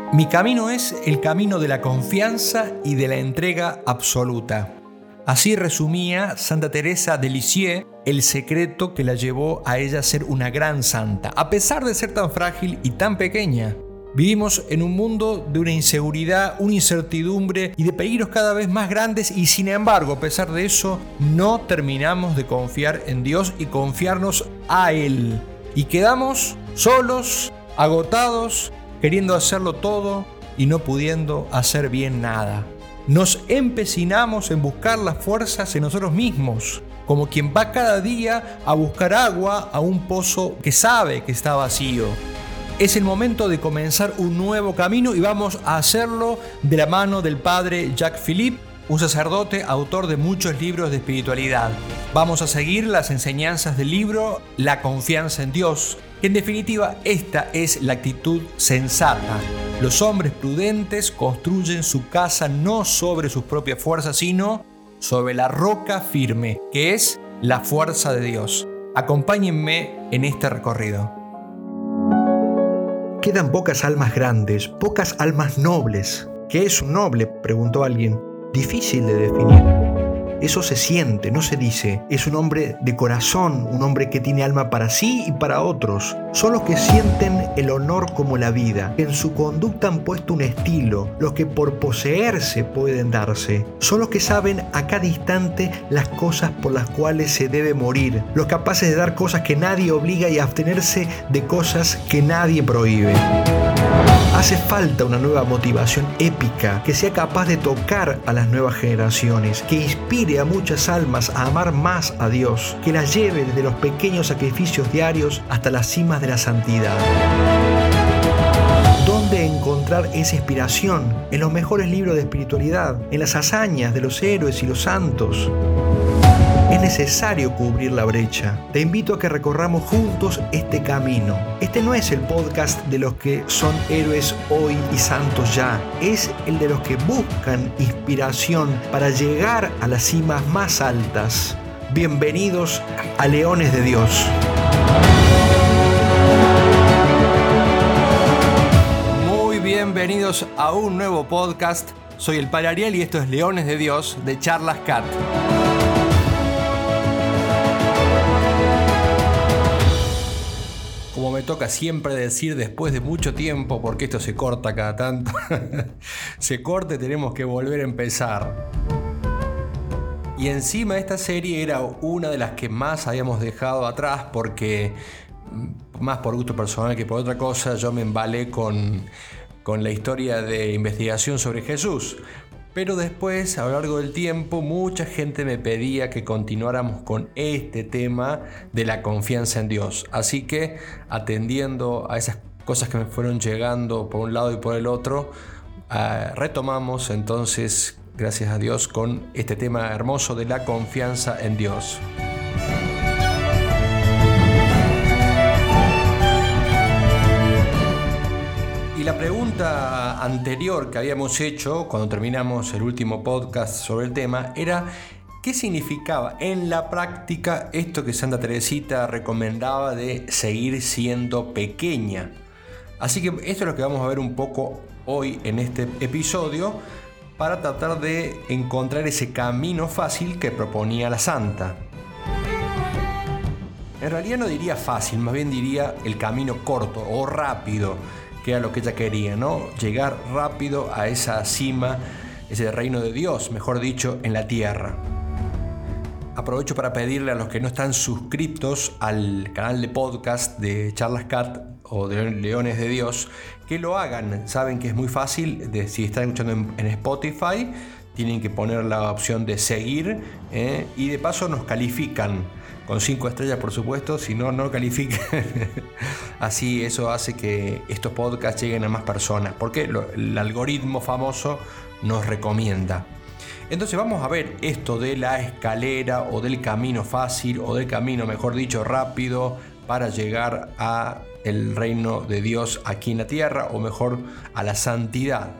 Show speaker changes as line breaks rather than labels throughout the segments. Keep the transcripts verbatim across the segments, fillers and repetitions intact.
Mi camino es el camino de la confianza y de la entrega absoluta. Así resumía Santa Teresa de Lisieux el secreto que la llevó a ella a ser una gran santa, a pesar de ser tan frágil y tan pequeña. Vivimos en un mundo de una inseguridad, una incertidumbre y de peligros cada vez más grandes, y sin embargo, a pesar de eso, no terminamos de confiar en Dios y confiarnos a Él. Y quedamos solos, agotados, queriendo hacerlo todo y no pudiendo hacer bien nada. Nos empecinamos en buscar las fuerzas en nosotros mismos, como quien va cada día a buscar agua a un pozo que sabe que está vacío. Es el momento de comenzar un nuevo camino y vamos a hacerlo de la mano del padre Jacques Philippe, un sacerdote, autor de muchos libros de espiritualidad. Vamos a seguir las enseñanzas del libro La confianza en Dios. En definitiva, esta es la actitud sensata. Los hombres prudentes construyen su casa no sobre sus propias fuerzas, sino sobre la roca firme, que es la fuerza de Dios. Acompáñenme en este recorrido.
Quedan pocas almas grandes, pocas almas nobles. ¿Qué es un noble?, preguntó alguien. Difícil de definir. Eso se siente, no se dice. Es un hombre de corazón, un hombre que tiene alma para sí y para otros. Son los que sienten el honor como la vida, que en su conducta han puesto un estilo, los que por poseerse pueden darse. Son los que saben a cada instante las cosas por las cuales se debe morir, los capaces de dar cosas que nadie obliga y abstenerse de cosas que nadie prohíbe. Hace falta una nueva motivación épica que sea capaz de tocar a las nuevas generaciones, que inspire a muchas almas a amar más a Dios, que las lleve desde los pequeños sacrificios diarios hasta las cimas de la santidad. ¿Dónde encontrar esa inspiración? En los mejores libros de espiritualidad, en las hazañas de los héroes y los santos. Es necesario cubrir la brecha. Te invito a que recorramos juntos este camino. Este no es el podcast de los que son héroes hoy y santos ya. Es el de los que buscan inspiración para llegar a las cimas más altas. Bienvenidos a Leones de Dios.
Muy bienvenidos a un nuevo podcast. Soy el Padre Ariel y esto es Leones de Dios de Charlas Cat. Como me toca siempre decir después de mucho tiempo, porque esto se corta cada tanto, se corta y tenemos que volver a empezar. Y encima esta serie era una de las que más habíamos dejado atrás porque, más por gusto personal que por otra cosa, yo me embalé con, con la historia de investigación sobre Jesús. Pero después, a lo largo del tiempo, mucha gente me pedía que continuáramos con este tema de la confianza en Dios. Así que, atendiendo a esas cosas que me fueron llegando por un lado y por el otro, uh, retomamos entonces, gracias a Dios, con este tema hermoso de la confianza en Dios. Y la pregunta anterior que habíamos hecho cuando terminamos el último podcast sobre el tema era ¿qué significaba en la práctica esto que Santa Teresita recomendaba de seguir siendo pequeña? Así que esto es lo que vamos a ver un poco hoy en este episodio para tratar de encontrar ese camino fácil que proponía la Santa. En realidad no diría fácil, más bien diría el camino corto o rápido, que era lo que ella quería, ¿no? Llegar rápido a esa cima, ese reino de Dios, mejor dicho, en la tierra. Aprovecho para pedirle a los que no están suscritos al canal de podcast de Charlas Cat o de Leones de Dios, que lo hagan. Saben que es muy fácil, de, si están escuchando en, en Spotify, tienen que poner la opción de seguir, ¿eh? Y de paso nos califican. Con cinco estrellas, por supuesto, si no, no califican. Así eso hace que estos podcasts lleguen a más personas, porque lo, el algoritmo famoso nos recomienda. Entonces vamos a ver esto de la escalera o del camino fácil o del camino, mejor dicho, rápido para llegar a el reino de Dios aquí en la tierra, o mejor, a la santidad.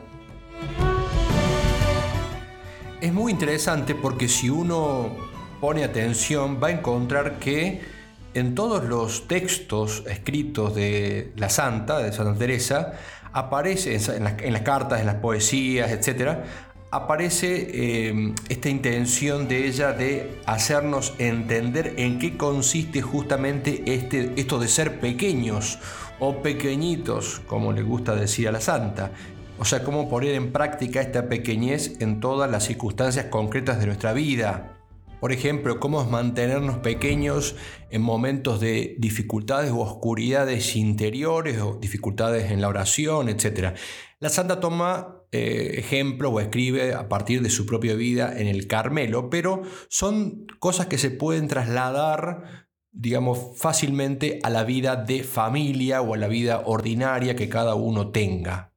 Es muy interesante porque si uno pone atención, va a encontrar que en todos los textos escritos de la Santa, de Santa Teresa, aparece en las, en las cartas, en las poesías, etcétera, aparece eh, esta intención de ella de hacernos entender en qué consiste justamente este, esto de ser pequeños o pequeñitos, como le gusta decir a la santa. O sea, cómo poner en práctica esta pequeñez en todas las circunstancias concretas de nuestra vida. Por ejemplo, cómo mantenernos pequeños en momentos de dificultades o oscuridades interiores o dificultades en la oración, etcétera. La santa toma eh, ejemplo o escribe a partir de su propia vida en el Carmelo, pero son cosas que se pueden trasladar, digamos, fácilmente a la vida de familia o a la vida ordinaria que cada uno tenga.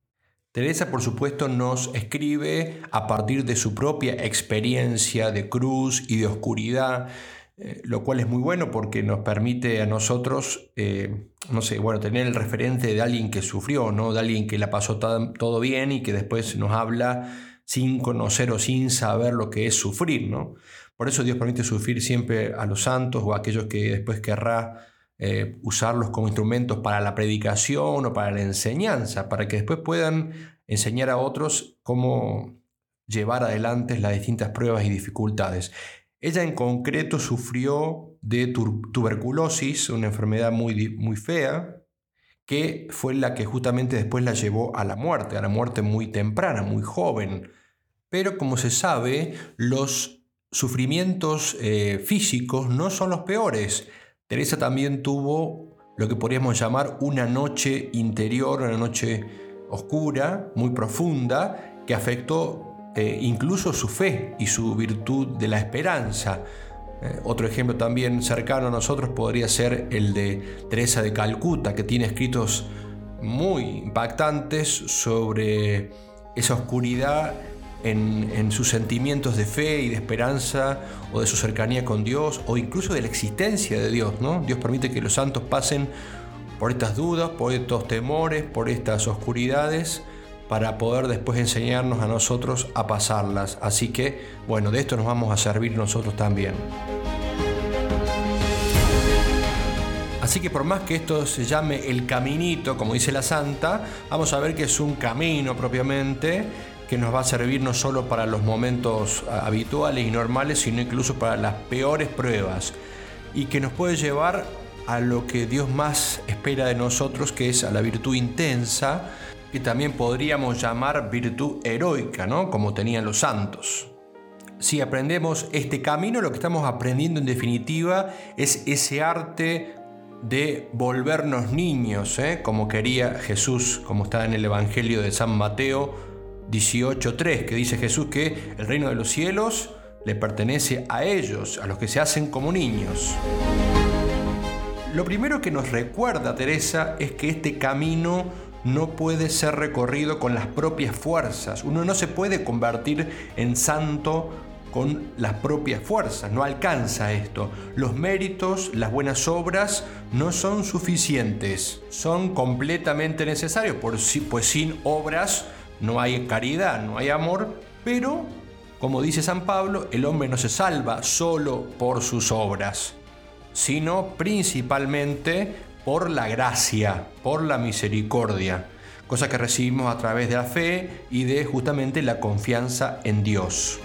Teresa, por supuesto, nos escribe a partir de su propia experiencia de cruz y de oscuridad, eh, lo cual es muy bueno porque nos permite a nosotros, eh, no sé, bueno, tener el referente de alguien que sufrió, ¿no? De alguien que la pasó todo, todo bien y que después nos habla sin conocer o sin saber lo que es sufrir, ¿no? Por eso Dios permite sufrir siempre a los santos o a aquellos que después querrá Eh, usarlos como instrumentos para la predicación o para la enseñanza, para que después puedan enseñar a otros cómo llevar adelante las distintas pruebas y dificultades. Ella en concreto sufrió de tuberculosis, una enfermedad muy, muy fea, que fue la que justamente después la llevó a la muerte, a la muerte muy temprana, muy joven. Pero como se sabe, los sufrimientos eh, físicos no son los peores. Teresa también tuvo lo que podríamos llamar una noche interior, una noche oscura, muy profunda, que afectó eh, incluso su fe y su virtud de la esperanza. Eh, otro ejemplo también cercano a nosotros podría ser el de Teresa de Calcuta, que tiene escritos muy impactantes sobre esa oscuridad En, en sus sentimientos de fe y de esperanza o de su cercanía con Dios o incluso de la existencia de Dios, ¿no? Dios permite que los santos pasen por estas dudas, por estos temores, por estas oscuridades para poder después enseñarnos a nosotros a pasarlas. Así que, bueno, de esto nos vamos a servir nosotros también. Así que por más que esto se llame el caminito, como dice la santa, vamos a ver que es un camino propiamente que nos va a servir no solo para los momentos habituales y normales, sino incluso para las peores pruebas, y que nos puede llevar a lo que Dios más espera de nosotros, que es a la virtud intensa, que también podríamos llamar virtud heroica, ¿no? Como tenían los santos. Si aprendemos este camino, lo que estamos aprendiendo en definitiva es ese arte de volvernos niños, ¿eh? Como quería Jesús, como está en el Evangelio de San Mateo dieciocho tres, que dice Jesús que el reino de los cielos le pertenece a ellos, a los que se hacen como niños. Lo primero que nos recuerda Teresa es que este camino no puede ser recorrido con las propias fuerzas. Uno no se puede convertir en santo con las propias fuerzas, no alcanza esto. Los méritos, las buenas obras no son suficientes, son completamente necesarios, pues sin obras no hay caridad, no hay amor, pero, como dice San Pablo, el hombre no se salva solo por sus obras, sino principalmente por la gracia, por la misericordia, cosa que recibimos a través de la fe y de justamente la confianza en Dios.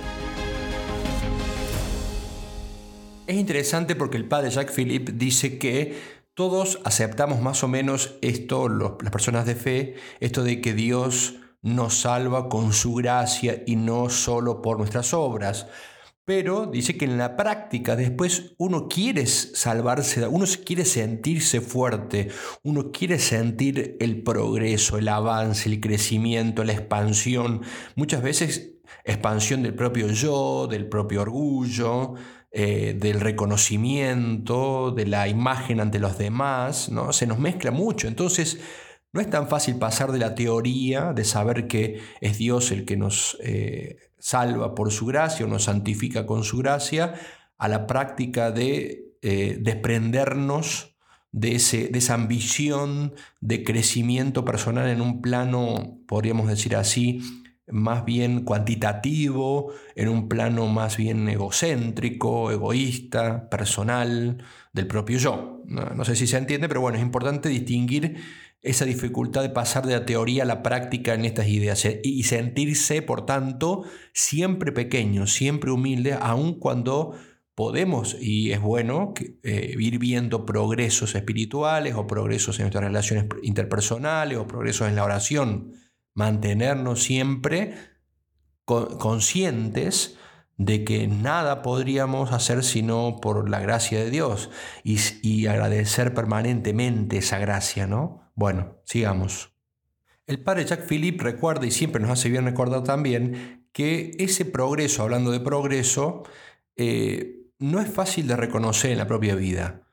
Es interesante porque el padre Jacques Philippe dice que todos aceptamos más o menos esto, los, las personas de fe, esto de que Dios nos salva con su gracia y no solo por nuestras obras. Pero dice que en la práctica después uno quiere salvarse, uno quiere sentirse fuerte, uno quiere sentir el progreso, el avance, el crecimiento, la expansión. Muchas veces expansión del propio yo, del propio orgullo, eh, del reconocimiento, de la imagen ante los demás, ¿no? Se nos mezcla mucho. Entonces no es tan fácil pasar de la teoría de saber que es Dios el que nos eh, salva por su gracia o nos santifica con su gracia, a la práctica de eh, desprendernos de, ese, de esa ambición de crecimiento personal en un plano, podríamos decir así, más bien cuantitativo, en un plano más bien egocéntrico, egoísta, personal, del propio yo. No, no sé si se entiende, pero bueno, es importante distinguir esa dificultad de pasar de la teoría a la práctica en estas ideas y sentirse, por tanto, siempre pequeño, siempre humilde, aun cuando podemos, y es bueno, eh, ir viendo progresos espirituales o progresos en nuestras relaciones interpersonales o progresos en la oración. Mantenernos siempre con, conscientes de que nada podríamos hacer sino por la gracia de Dios y, y agradecer permanentemente esa gracia, ¿no? Bueno, sigamos. El padre Jacques Philippe recuerda, y siempre nos hace bien recordar también, que ese progreso, hablando de progreso, eh, no es fácil de reconocer en la propia vida.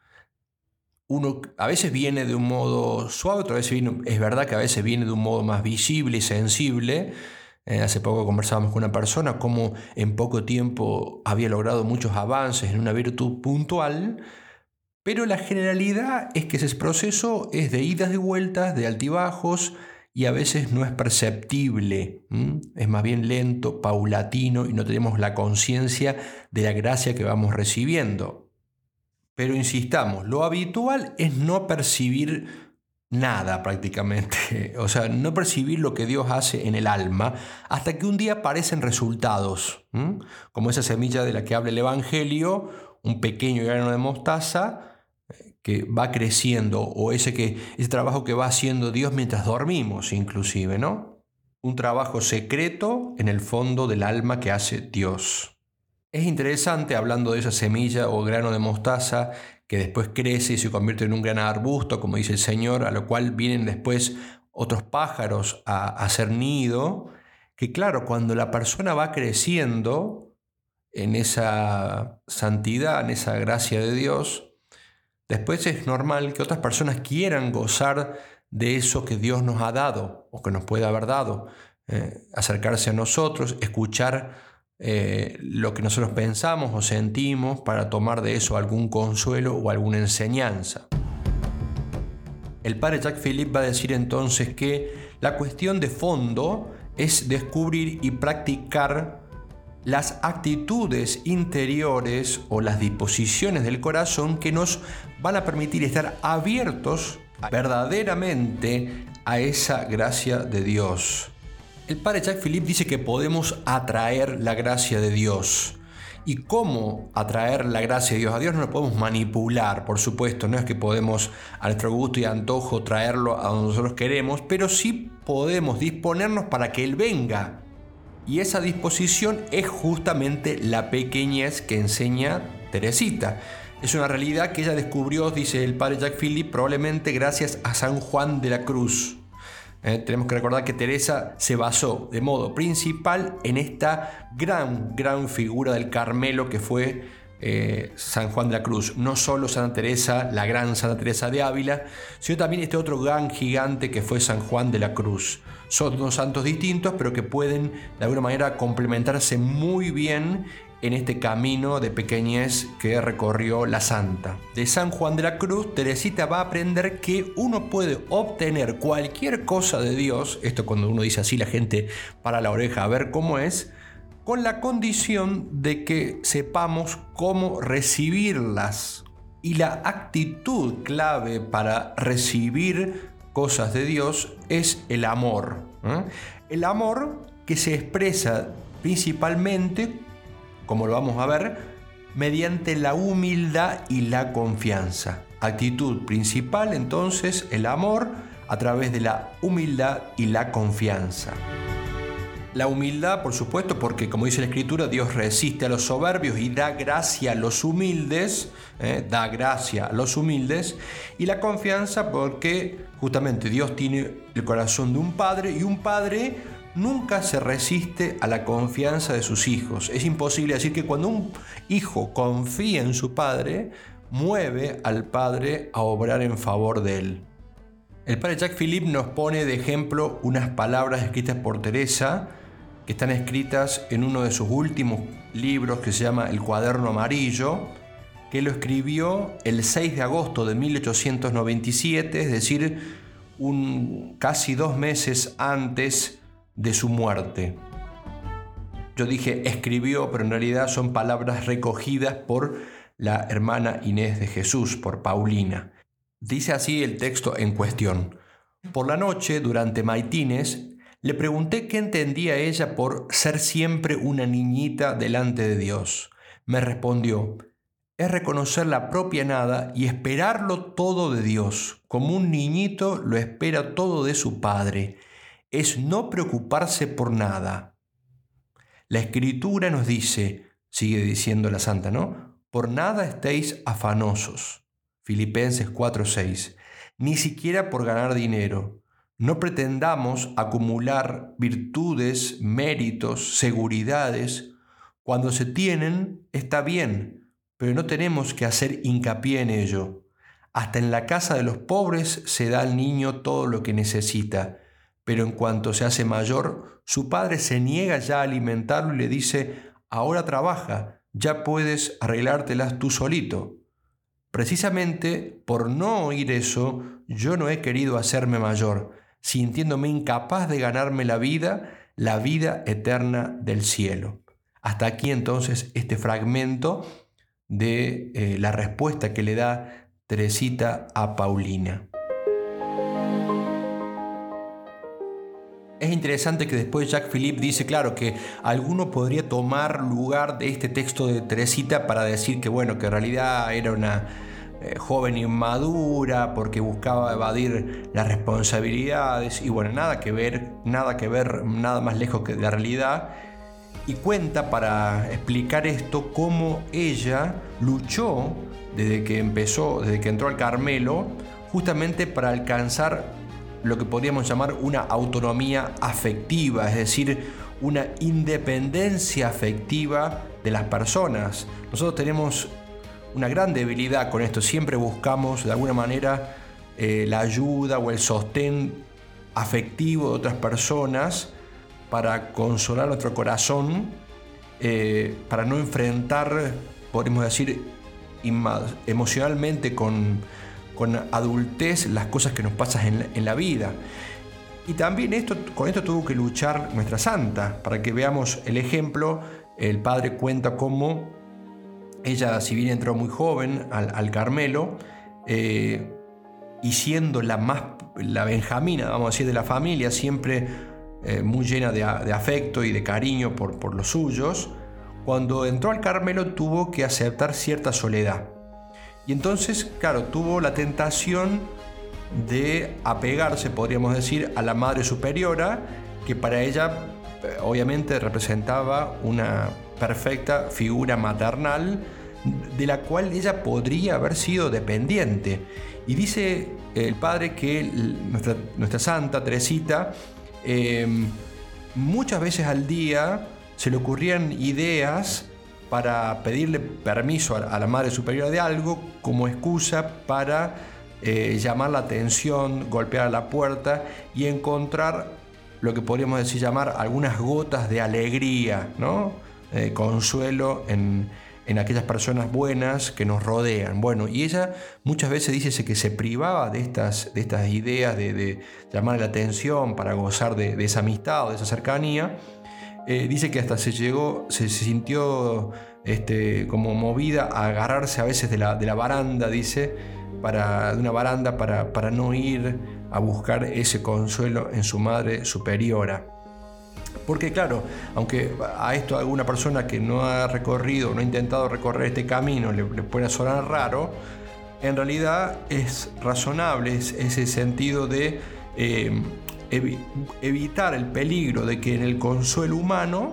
Uno a veces viene de un modo suave, otra vez viene, es verdad que a veces viene de un modo más visible y sensible. Eh, hace poco conversábamos con una persona cómo en poco tiempo había logrado muchos avances en una virtud puntual, pero la generalidad es que ese proceso es de idas y vueltas, de altibajos, y a veces no es perceptible, ¿m? Es más bien lento, paulatino, y no tenemos la conciencia de la gracia que vamos recibiendo. Pero insistamos, lo habitual es no percibir nada prácticamente, o sea, no percibir lo que Dios hace en el alma hasta que un día aparecen resultados, ¿m? Como esa semilla de la que habla el Evangelio, un pequeño grano de mostaza que va creciendo, o ese, que, ese trabajo que va haciendo Dios mientras dormimos inclusive, ¿no? Un trabajo secreto en el fondo del alma que hace Dios. Es interesante, hablando de esa semilla o grano de mostaza que después crece y se convierte en un gran arbusto, como dice el Señor, a lo cual vienen después otros pájaros a, a hacer nido, que claro, cuando la persona va creciendo en esa santidad, en esa gracia de Dios, después es normal que otras personas quieran gozar de eso que Dios nos ha dado o que nos puede haber dado, eh, acercarse a nosotros, escuchar eh, lo que nosotros pensamos o sentimos para tomar de eso algún consuelo o alguna enseñanza. El padre Jacques Philippe va a decir entonces que la cuestión de fondo es descubrir y practicar las actitudes interiores o las disposiciones del corazón que nos van a permitir estar abiertos verdaderamente a esa gracia de Dios. El padre Jacques Philippe dice que podemos atraer la gracia de Dios. ¿Y cómo atraer la gracia de Dios? A Dios no lo podemos manipular, por supuesto, no es que podemos a nuestro gusto y antojo traerlo a donde nosotros queremos, pero sí podemos disponernos para que Él venga. Y esa disposición es justamente la pequeñez que enseña Teresita. Es una realidad que ella descubrió, dice el padre Jacques Philippe, probablemente gracias a San Juan de la Cruz. Eh, tenemos que recordar que Teresa se basó de modo principal en esta gran, gran figura del Carmelo que fue eh, San Juan de la Cruz. No solo Santa Teresa, la gran Santa Teresa de Ávila, sino también este otro gran gigante que fue San Juan de la Cruz. Son dos santos distintos, pero que pueden de alguna manera complementarse muy bien en este camino de pequeñez que recorrió la santa. De San Juan de la Cruz, Teresita va a aprender que uno puede obtener cualquier cosa de Dios, esto cuando uno dice así la gente para la oreja a ver cómo es, con la condición de que sepamos cómo recibirlas. Y la actitud clave para recibir cosas de Dios es el amor. ¿eh? El amor que se expresa principalmente, como lo vamos a ver, mediante la humildad y la confianza. Actitud principal, entonces, el amor a través de la humildad y la confianza. La humildad, por supuesto, porque como dice la Escritura, Dios resiste a los soberbios y da gracia a los humildes, ¿eh? da gracia a los humildes. Y la confianza porque justamente Dios tiene el corazón de un padre y un padre nunca se resiste a la confianza de sus hijos. Es imposible decir que cuando un hijo confía en su padre, mueve al padre a obrar en favor de él. El padre Jacques Philippe nos pone de ejemplo unas palabras escritas por Teresa, que están escritas en uno de sus últimos libros que se llama El Cuaderno Amarillo, que lo escribió el seis de agosto de mil ochocientos noventa y siete, es decir, un, casi dos meses antes de su muerte. Yo dije escribió, pero en realidad son palabras recogidas por la hermana Inés de Jesús, por Paulina. Dice así el texto en cuestión: Por la noche, durante maitines, le pregunté qué entendía ella por ser siempre una niñita delante de Dios. Me respondió: es reconocer la propia nada y esperarlo todo de Dios, como un niñito lo espera todo de su padre. Es no preocuparse por nada. La Escritura nos dice, sigue diciendo la santa, ¿no? Por nada estéis afanosos. Filipenses cuatro seis. Ni siquiera por ganar dinero. No pretendamos acumular virtudes, méritos, seguridades. Cuando se tienen, está bien, pero no tenemos que hacer hincapié en ello. Hasta en la casa de los pobres se da al niño todo lo que necesita, pero en cuanto se hace mayor, su padre se niega ya a alimentarlo y le dice: ahora trabaja, ya puedes arreglártelas tú solito. Precisamente por no oír eso, yo no he querido hacerme mayor, sintiéndome incapaz de ganarme la vida, la vida eterna del cielo. Hasta aquí entonces este fragmento de eh, la respuesta que le da Teresita a Paulina. Es interesante que después Jacques Philippe dice, claro, que alguno podría tomar lugar de este texto de Teresita para decir que, bueno, que en realidad era una eh, joven inmadura porque buscaba evadir las responsabilidades y, bueno, nada que ver, nada que ver, nada más lejos que de la realidad. Y cuenta para explicar esto cómo ella luchó desde que empezó, desde que entró al Carmelo, justamente para alcanzar lo que podríamos llamar una autonomía afectiva, es decir, una independencia afectiva de las personas. Nosotros tenemos una gran debilidad con esto, siempre buscamos de alguna manera eh, la ayuda o el sostén afectivo de otras personas para consolar nuestro corazón, eh, para no enfrentar, podríamos decir, emocionalmente con, con adultez las cosas que nos pasan en la, en la vida. Y también esto, con esto tuvo que luchar nuestra santa. Para que veamos el ejemplo, el padre cuenta cómo ella, si bien entró muy joven al, al Carmelo, eh, y siendo la más, la benjamina, vamos a decir, de la familia, siempre eh, muy llena de, de afecto y de cariño por, por los suyos, cuando entró al Carmelo tuvo que aceptar cierta soledad. Y entonces, claro, tuvo la tentación de apegarse, podríamos decir, a la Madre Superiora, que para ella obviamente representaba una perfecta figura maternal de la cual ella podría haber sido dependiente. Y dice el padre que nuestra, nuestra santa Teresita eh, muchas veces al día se le ocurrían ideas para pedirle permiso a la Madre Superiora de algo como excusa para eh, llamar la atención, golpear a la puerta y encontrar lo que podríamos decir llamar algunas gotas de alegría, ¿no? Eh, consuelo en, en aquellas personas buenas que nos rodean. Bueno, y ella muchas veces dice que se privaba de estas, de estas ideas de, de llamar la atención para gozar de, de esa amistad o de esa cercanía. Eh, dice que hasta se llegó, se, se sintió este, como movida a agarrarse a veces de la, de la baranda, dice, para, de una baranda para, para no ir a buscar ese consuelo en su Madre Superiora. Porque claro, aunque a esto a alguna persona que no ha recorrido, no ha intentado recorrer este camino le, le pueda sonar raro, en realidad es razonable es ese sentido de eh, evi- evitar el peligro de que en el consuelo humano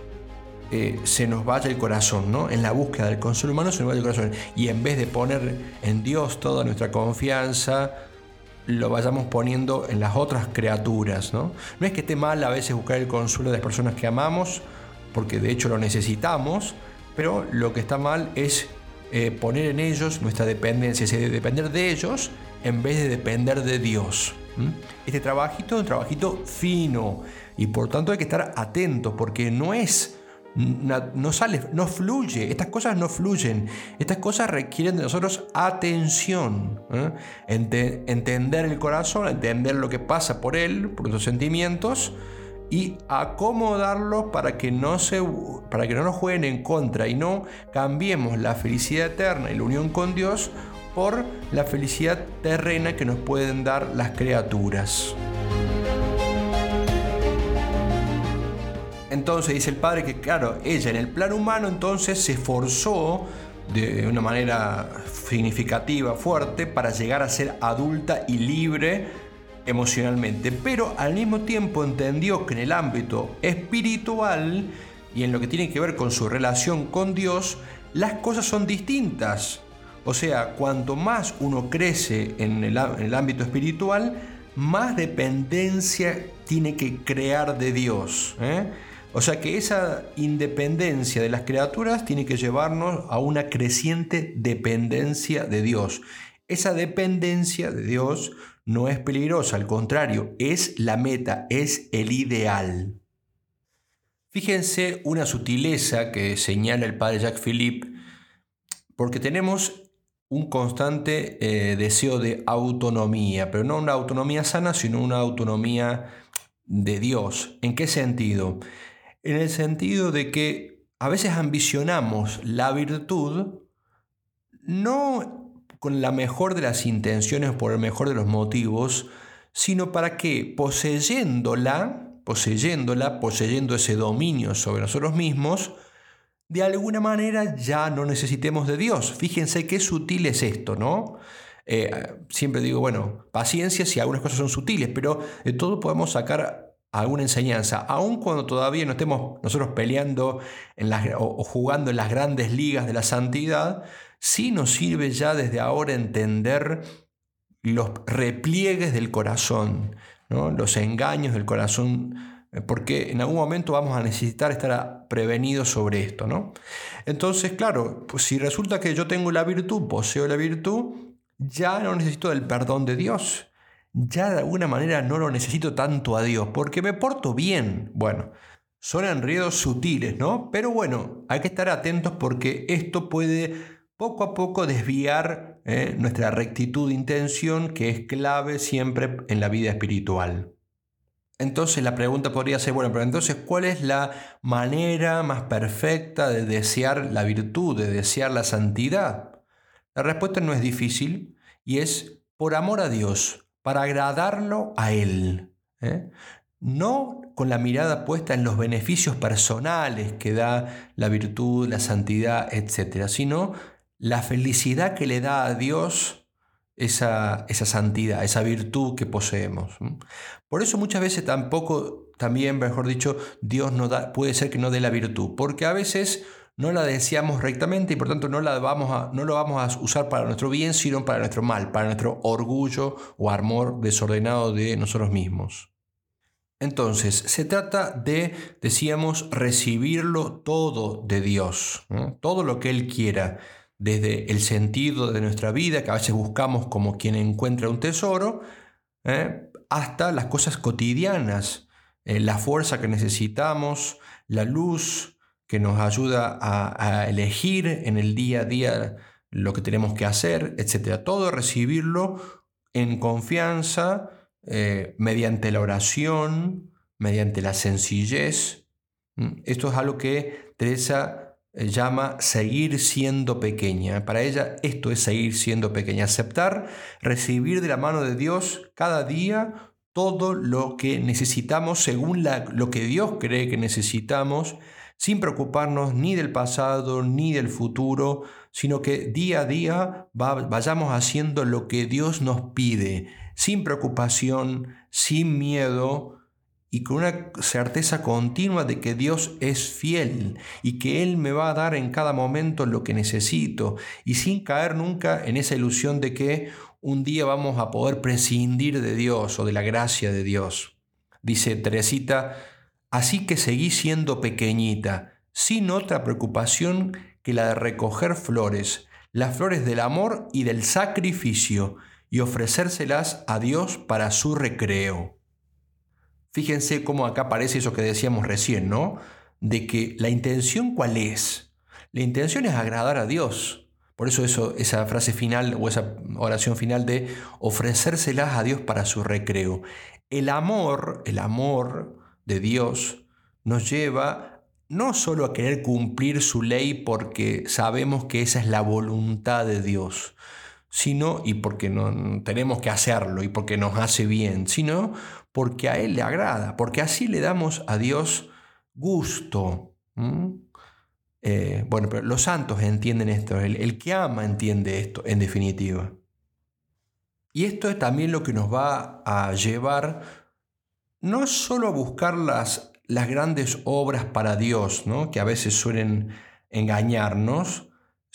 eh, se nos vaya el corazón, ¿no? En la búsqueda del consuelo humano se nos vaya el corazón. Y en vez de poner en Dios toda nuestra confianza, lo vayamos poniendo en las otras criaturas, ¿no? No es que esté mal a veces buscar el consuelo de las personas que amamos, porque de hecho lo necesitamos, pero lo que está mal es eh, poner en ellos nuestra dependencia, es decir, depender de ellos en vez de depender de Dios. ¿Mm? Este trabajito es un trabajito fino y por tanto hay que estar atentos porque no es... No sale, no fluye, estas cosas no fluyen, estas cosas requieren de nosotros atención, ¿eh? Ente, entender el corazón, entender lo que pasa por él, por nuestros sentimientos, y acomodarlos para que no se, para que no nos jueguen en contra y no cambiemos la felicidad eterna y la unión con Dios por la felicidad terrena que nos pueden dar las criaturas. Entonces dice el padre que, claro, ella en el plano humano entonces se esforzó de una manera significativa, fuerte, para llegar a ser adulta y libre emocionalmente, pero al mismo tiempo entendió que en el ámbito espiritual y en lo que tiene que ver con su relación con Dios, las cosas son distintas. O sea, cuanto más uno crece en el, en el ámbito espiritual, más dependencia tiene que crear de Dios, ¿eh? O sea que esa independencia de las criaturas tiene que llevarnos a una creciente dependencia de Dios. Esa dependencia de Dios no es peligrosa, al contrario, es la meta, es el ideal. Fíjense una sutileza que señala el padre Jacques Philippe, porque tenemos un constante eh, deseo de autonomía, pero no una autonomía sana, sino una autonomía de Dios. ¿En qué sentido? En el sentido de que a veces ambicionamos la virtud no con la mejor de las intenciones, por el mejor de los motivos, sino para que poseyéndola, poseyéndola, poseyendo ese dominio sobre nosotros mismos, de alguna manera ya no necesitemos de Dios. Fíjense qué sutil es esto, ¿no? Eh, siempre digo, bueno, paciencia si algunas cosas son sutiles, pero de todo podemos sacar alguna enseñanza, aun cuando todavía no estemos nosotros peleando en las, o, o jugando en las grandes ligas de la santidad, sí nos sirve ya desde ahora entender los repliegues del corazón, ¿no? Los engaños del corazón, porque en algún momento vamos a necesitar estar prevenidos sobre esto, ¿no? Entonces, claro, pues si resulta que yo tengo la virtud, poseo la virtud, ya no necesito del perdón de Dios. Ya de alguna manera no lo necesito tanto a Dios, porque me porto bien. Bueno, son enredos sutiles, ¿no? Pero bueno, hay que estar atentos porque esto puede poco a poco desviar eh, nuestra rectitud de intención, que es clave siempre en la vida espiritual. Entonces la pregunta podría ser, bueno, pero entonces, ¿cuál es la manera más perfecta de desear la virtud, de desear la santidad? La respuesta no es difícil y es por amor a Dios, para agradarlo a Él, ¿eh? No con la mirada puesta en los beneficios personales que da la virtud, la santidad, etcétera, sino la felicidad que le da a Dios esa, esa santidad, esa virtud que poseemos. Por eso muchas veces tampoco, también mejor dicho, Dios no da, puede ser que no dé la virtud, porque a veces no la deseamos rectamente y por tanto no, la vamos a, no lo vamos a usar para nuestro bien, sino para nuestro mal, para nuestro orgullo o amor desordenado de nosotros mismos. Entonces, se trata de, decíamos, recibirlo todo de Dios, ¿no? Todo lo que Él quiera, desde el sentido de nuestra vida, que a veces buscamos como quien encuentra un tesoro, ¿eh? hasta las cosas cotidianas, eh, la fuerza que necesitamos, la luz que nos ayuda a, a elegir en el día a día lo que tenemos que hacer, etcétera. Todo recibirlo en confianza, eh, mediante la oración, mediante la sencillez. Esto es algo que Teresa llama seguir siendo pequeña. Para ella esto es seguir siendo pequeña, aceptar, recibir de la mano de Dios cada día todo lo que necesitamos según la, lo que Dios cree que necesitamos, sin preocuparnos ni del pasado ni del futuro, sino que día a día va, vayamos haciendo lo que Dios nos pide, sin preocupación, sin miedo y con una certeza continua de que Dios es fiel y que Él me va a dar en cada momento lo que necesito, y sin caer nunca en esa ilusión de que un día vamos a poder prescindir de Dios o de la gracia de Dios. Dice Teresita: así que seguí siendo pequeñita, sin otra preocupación que la de recoger flores, las flores del amor y del sacrificio, y ofrecérselas a Dios para su recreo. Fíjense cómo acá aparece eso que decíamos recién, ¿no? De que la intención, ¿cuál es? La intención es agradar a Dios. Por eso, eso esa frase final o esa oración final de ofrecérselas a Dios para su recreo. El amor, el amor de Dios nos lleva no solo a querer cumplir su ley porque sabemos que esa es la voluntad de Dios, sino, y porque no tenemos que hacerlo y porque nos hace bien, sino porque a Él le agrada, porque así le damos a Dios gusto. ¿Mm? Eh, bueno, pero los santos entienden esto, el, el que ama entiende esto, en definitiva. Y esto es también lo que nos va a llevar no solo a buscar las, las grandes obras para Dios, ¿no?, que a veces suelen engañarnos,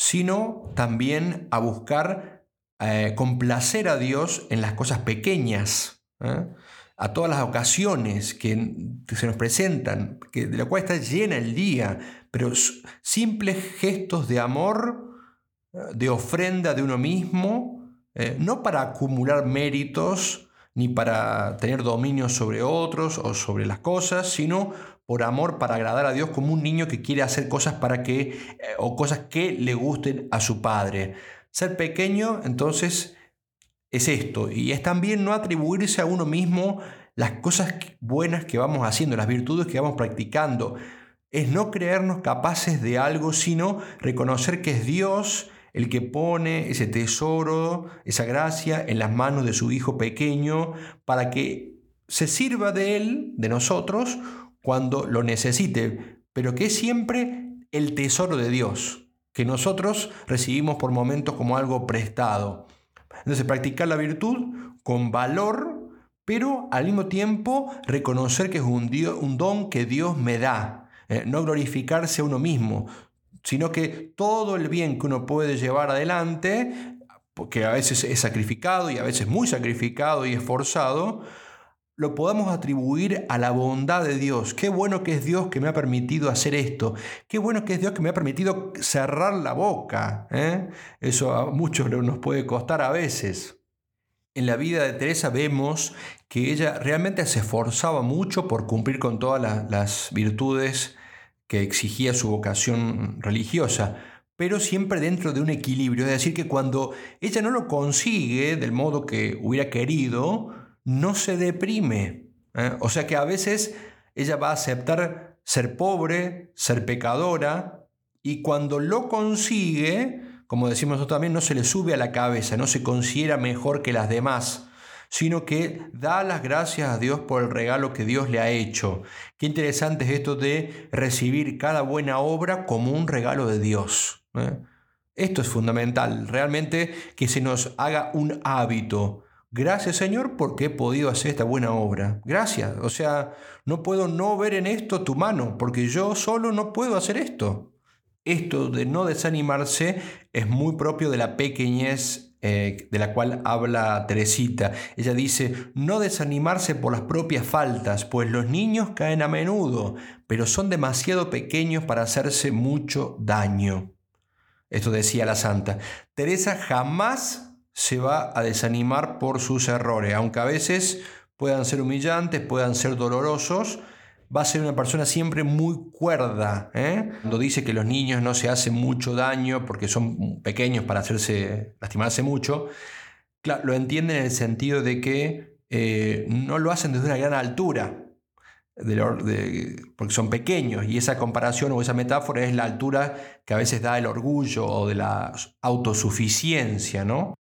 sino también a buscar eh, complacer a Dios en las cosas pequeñas, ¿eh? A todas las ocasiones que, que se nos presentan, que, de la cual está llena el día, pero simples gestos de amor, de ofrenda de uno mismo, eh, no para acumular méritos, ni para tener dominio sobre otros o sobre las cosas, sino por amor, para agradar a Dios, como un niño que quiere hacer cosas para que, eh, o cosas que le gusten a su padre. Ser pequeño, entonces, es esto, y es también no atribuirse a uno mismo las cosas buenas que vamos haciendo, las virtudes que vamos practicando. Es no creernos capaces de algo, sino reconocer que es Dios el que pone ese tesoro, esa gracia en las manos de su Hijo pequeño para que se sirva de Él, de nosotros, cuando lo necesite, pero que es siempre el tesoro de Dios, que nosotros recibimos por momentos como algo prestado. Entonces, practicar la virtud con valor, pero al mismo tiempo reconocer que es un, Dios, un don que Dios me da. Eh, no glorificarse a uno mismo, sino que todo el bien que uno puede llevar adelante, porque a veces es sacrificado y a veces muy sacrificado y esforzado, lo podamos atribuir a la bondad de Dios. Qué bueno que es Dios que me ha permitido hacer esto. Qué bueno que es Dios que me ha permitido cerrar la boca. ¿eh? Eso a muchos nos puede costar a veces. En la vida de Teresa vemos que ella realmente se esforzaba mucho por cumplir con todas las, las virtudes que exigía su vocación religiosa, pero siempre dentro de un equilibrio. Es decir, que cuando ella no lo consigue del modo que hubiera querido, no se deprime. ¿eh? O sea que a veces ella va a aceptar ser pobre, ser pecadora, y cuando lo consigue, como decimos nosotros también, no se le sube a la cabeza, no se considera mejor que las demás, sino que da las gracias a Dios por el regalo que Dios le ha hecho. Qué interesante es esto de recibir cada buena obra como un regalo de Dios. ¿eh? Esto es fundamental, realmente que se nos haga un hábito. Gracias, Señor, porque he podido hacer esta buena obra. Gracias. O sea, no puedo no ver en esto tu mano, porque yo solo no puedo hacer esto. Esto de no desanimarse es muy propio de la pequeñez eh, de la cual habla Teresita. Ella dice, no desanimarse por las propias faltas, pues los niños caen a menudo, pero son demasiado pequeños para hacerse mucho daño. Esto decía la santa. Teresa jamás se va a desanimar por sus errores, aunque a veces puedan ser humillantes, puedan ser dolorosos. Va a ser una persona siempre muy cuerda. ¿eh? Cuando dice que los niños no se hacen mucho daño porque son pequeños para hacerse, lastimarse mucho, claro, lo entienden en el sentido de que eh, no lo hacen desde una gran altura, de, de, porque son pequeños, y esa comparación o esa metáfora es la altura que a veces da el orgullo o de la autosuficiencia, ¿no?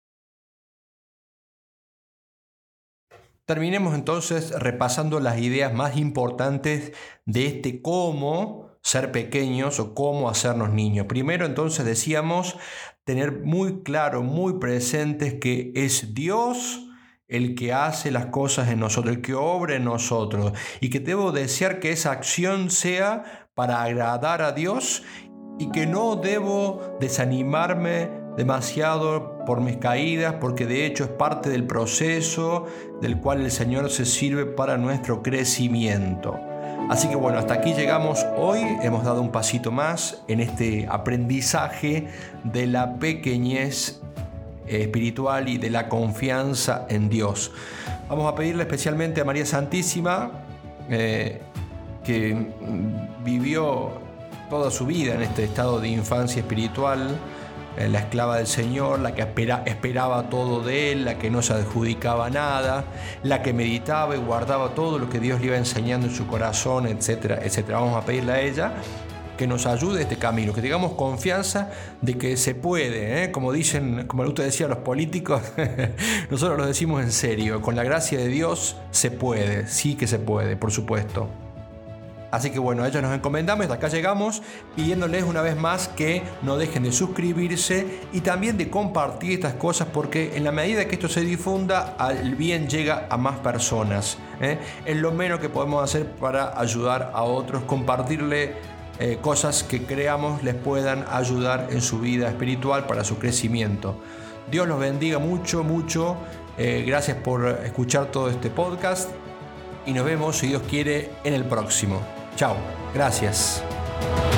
Terminemos entonces repasando las ideas más importantes de este cómo ser pequeños o cómo hacernos niños. Primero, entonces, decíamos tener muy claro, muy presentes que es Dios el que hace las cosas en nosotros, el que obra en nosotros, y que debo desear que esa acción sea para agradar a Dios y que no debo desanimarme demasiado por mis caídas, porque de hecho es parte del proceso del cual el Señor se sirve para nuestro crecimiento. Así que bueno, hasta aquí llegamos hoy. Hemos dado un pasito más en este aprendizaje de la pequeñez espiritual y de la confianza en Dios. Vamos a pedirle especialmente a María Santísima, eh, que vivió toda su vida en este estado de infancia espiritual, la esclava del Señor, la que espera, esperaba todo de Él, la que no se adjudicaba nada, la que meditaba y guardaba todo lo que Dios le iba enseñando en su corazón, etcétera, etcétera. Vamos a pedirle a ella que nos ayude este camino, que tengamos confianza de que se puede, ¿eh? Como dicen, como usted decía, los políticos, nosotros lo decimos en serio, con la gracia de Dios se puede, sí que se puede, por supuesto. Así que bueno, a ellos nos encomendamos, hasta acá llegamos, pidiéndoles una vez más que no dejen de suscribirse y también de compartir estas cosas, porque en la medida que esto se difunda, el bien llega a más personas, ¿eh? Es lo menos que podemos hacer para ayudar a otros, compartirle Eh, cosas que creamos les puedan ayudar en su vida espiritual para su crecimiento. Dios los bendiga mucho, mucho. Eh, gracias por escuchar todo este podcast y nos vemos, si Dios quiere, en el próximo. Chao. Gracias.